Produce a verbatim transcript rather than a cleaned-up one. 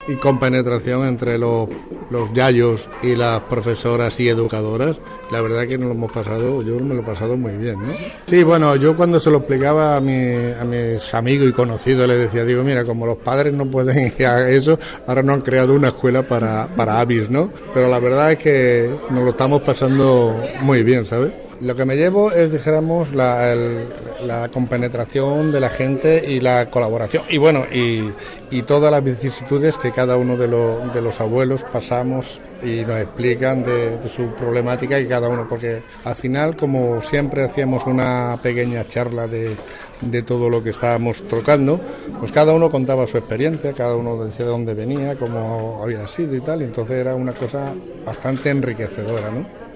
y compenetración entre los, los yayos y las profesoras y educadoras. La verdad que nos lo hemos pasado, yo me lo he pasado muy bien, ¿no? Sí, bueno, yo cuando se lo explicaba a, mi, a mis amigos y conocidos les decía, digo, mira, como los padres no pueden ir a eso, ahora no han creado una escuela para, para avis, ¿no? Pero la verdad es que nos lo estamos pasando muy bien, ¿sabes? Lo que me llevo es, dijéramos, la, el, la compenetración de la gente y la colaboración. Y bueno, y, y todas las vicisitudes que cada uno de, lo, de los abuelos pasamos y nos explican de, de su problemática y cada uno, porque al final, como siempre hacíamos una pequeña charla de, de todo lo que estábamos tocando, pues cada uno contaba su experiencia, cada uno decía de dónde venía, cómo había sido y tal, y entonces era una cosa bastante enriquecedora, ¿no?